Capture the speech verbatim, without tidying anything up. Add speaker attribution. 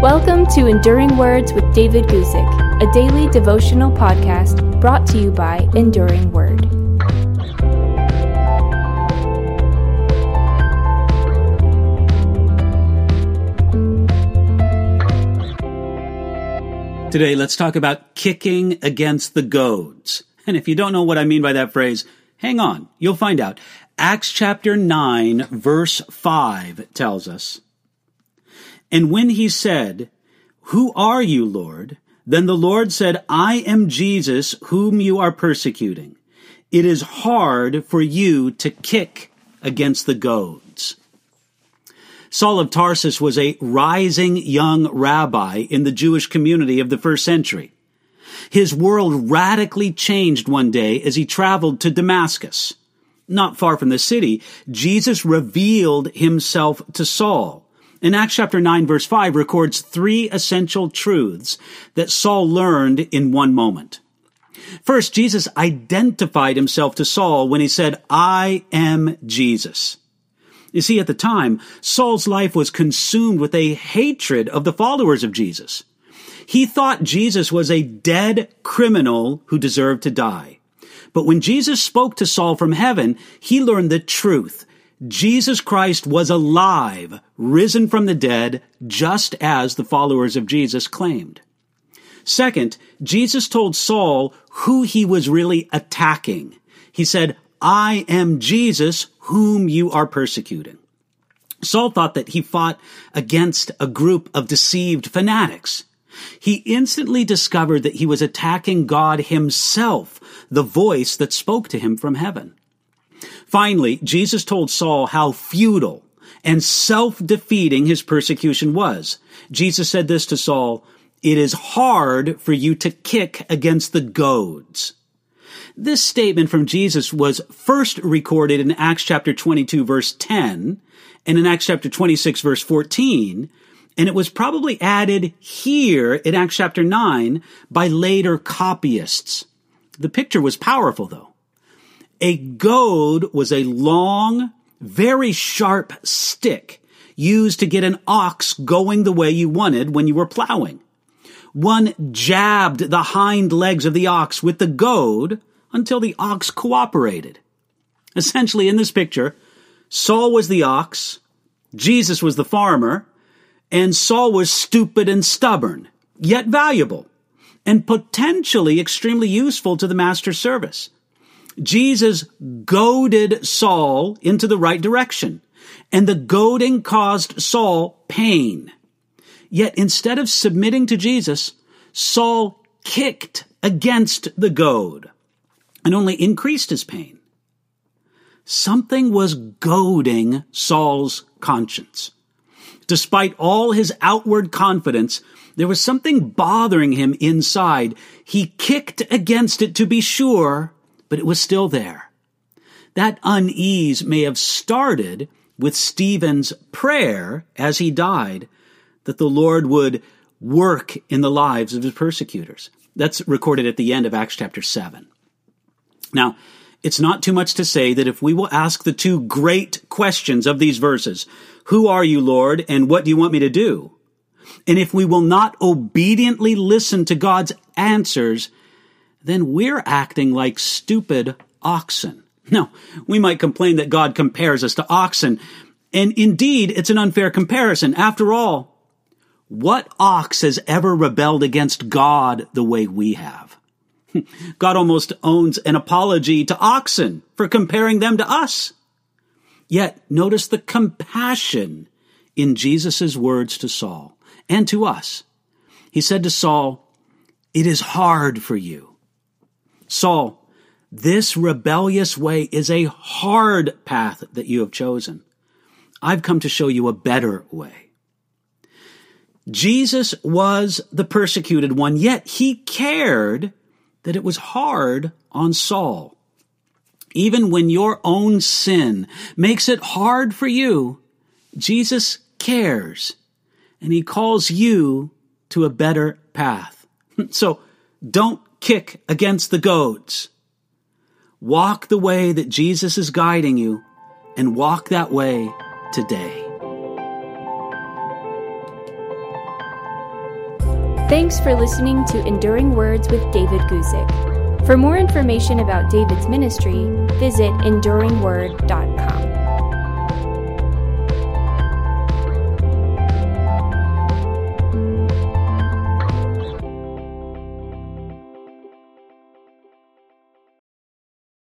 Speaker 1: Welcome to Enduring Words with David Guzik, a daily devotional podcast brought to you by Enduring Word.
Speaker 2: Today, let's talk about kicking against the goads. And if you don't know what I mean by that phrase, hang on, you'll find out. Acts chapter nine, verse five tells us, "And when he said, 'Who are you, Lord?' then the Lord said, 'I am Jesus, whom you are persecuting. It is hard for you to kick against the goads.'" Saul of Tarsus was a rising young rabbi in the Jewish community of the first century. His world radically changed one day as he traveled to Damascus. Not far from the city, Jesus revealed himself to Saul. And Acts chapter nine, verse five records three essential truths that Saul learned in one moment. First, Jesus identified himself to Saul when he said, "I am Jesus." You see, at the time, Saul's life was consumed with a hatred of the followers of Jesus. He thought Jesus was a dead criminal who deserved to die. But when Jesus spoke to Saul from heaven, he learned the truth. Jesus Christ was alive, risen from the dead, just as the followers of Jesus claimed. Second, Jesus told Saul who he was really attacking. He said, "I am Jesus, whom you are persecuting." Saul thought that he fought against a group of deceived fanatics. He instantly discovered that he was attacking God himself, the voice that spoke to him from heaven. Finally, Jesus told Saul how futile and self-defeating his persecution was. Jesus said this to Saul, "It is hard for you to kick against the goads." This statement from Jesus was first recorded in Acts chapter twenty-two, verse ten, and in Acts chapter twenty-six, verse fourteen, and it was probably added here in Acts chapter nine by later copyists. The picture was powerful, though. A goad was a long, very sharp stick used to get an ox going the way you wanted when you were plowing. One jabbed the hind legs of the ox with the goad until the ox cooperated. Essentially, in this picture, Saul was the ox, Jesus was the farmer, and Saul was stupid and stubborn, yet valuable, and potentially extremely useful to the master's service. Jesus goaded Saul into the right direction, and the goading caused Saul pain. Yet instead of submitting to Jesus, Saul kicked against the goad and only increased his pain. Something was goading Saul's conscience. Despite all his outward confidence, there was something bothering him inside. He kicked against it to be sure, but it was still there. That unease may have started with Stephen's prayer as he died, that the Lord would work in the lives of his persecutors. That's recorded at the end of Acts chapter seven. Now, it's not too much to say that if we will ask the two great questions of these verses, "Who are you, Lord?" and "What do you want me to do?" and if we will not obediently listen to God's answers, then we're acting like stupid oxen. Now, we might complain that God compares us to oxen, and indeed, it's an unfair comparison. After all, what ox has ever rebelled against God the way we have? God almost owns an apology to oxen for comparing them to us. Yet, notice the compassion in Jesus' words to Saul and to us. He said to Saul, "It is hard for you." Saul, this rebellious way is a hard path that you have chosen. I've come to show you a better way. Jesus was the persecuted one, yet he cared that it was hard on Saul. Even when your own sin makes it hard for you, Jesus cares, and he calls you to a better path. So don't kick against the goads. Walk the way that Jesus is guiding you, and walk that way today.
Speaker 1: Thanks for listening to Enduring Words with David Guzik. For more information about David's ministry, visit enduring word dot com.